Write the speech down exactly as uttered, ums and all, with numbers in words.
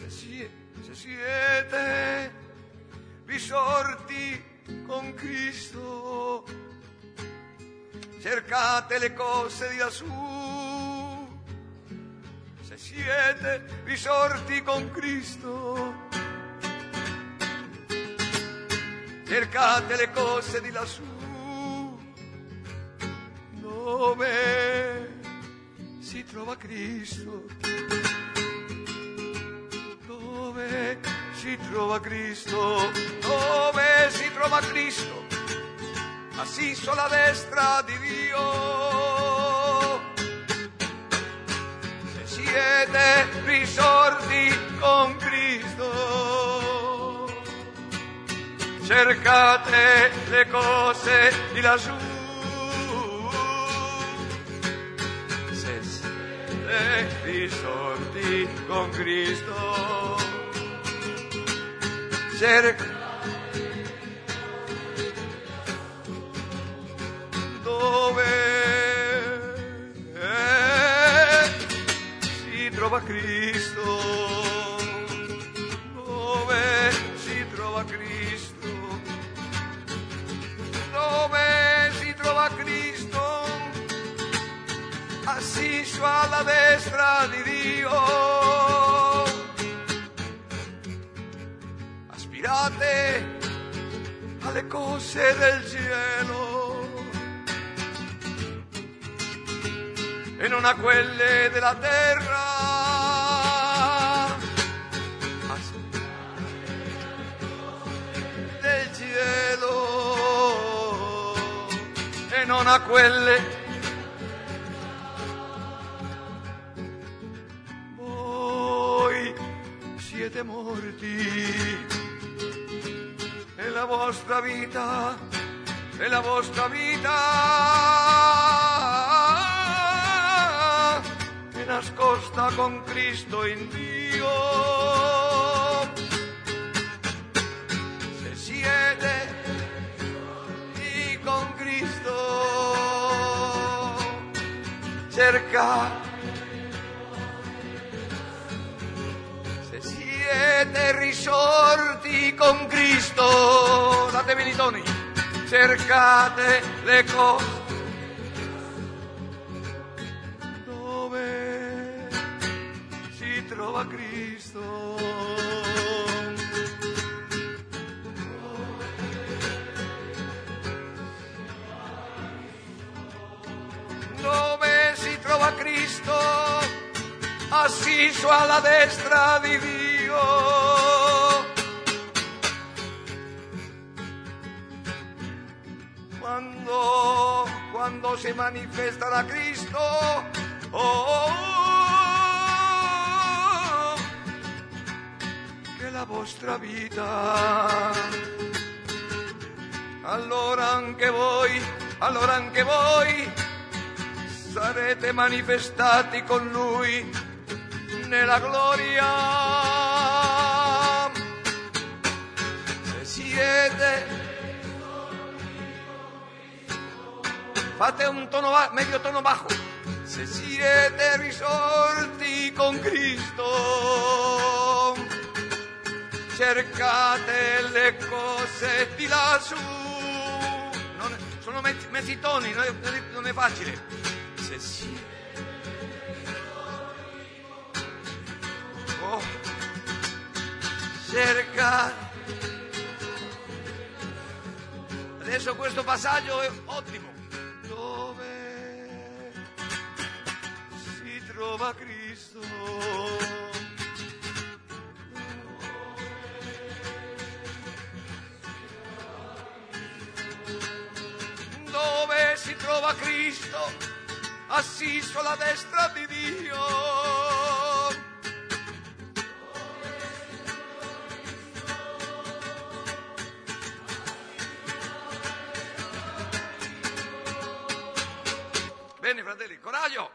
se, se siete risorti con Cristo, cercate le cose di lassù. Se siete risorti con Cristo, cercate le cose di lassù, dove si trova Cristo, dove si trova Cristo, dove si trova Cristo, assiso alla destra di Dio. Se siete risorti con Cristo, cercate le cose di lassù. Se siete risorti con Cristo, cercate dove si trova Cristo, dove si trova Cristo, dove si trova Cristo, assiso alla destra di Dio. Aspirate alle cose del cielo e non a quelle della terra. Del cielo e non a quelle. Voi siete morti e la vostra vita, e la vostra vita è nascosta con Cristo in Dio. Se siete lì con Cristo, cercate. Se siete risorti con Cristo, datevi i toni, cercate le cose dove si trova Cristo, dove si trova Cristo, assiso alla destra di Dio. Quando, quando si manifesta da Cristo, oh, oh, oh, che la vostra vita, allora anche voi, allora anche voi sarete manifestati con Lui nella gloria. Se siete, fate un tono ba- medio tono bajo. Se siete risorti con Cristo, cercate le cose di lassù. Non, sono mezzi, mezzi toni, non è, non è facile. Se siete, oh, cercate. Adesso questo passaggio è ottimo. Dove si trova Cristo, dove si trova Cristo, assiso alla destra di Dio. Bene, fratelli, coraggio!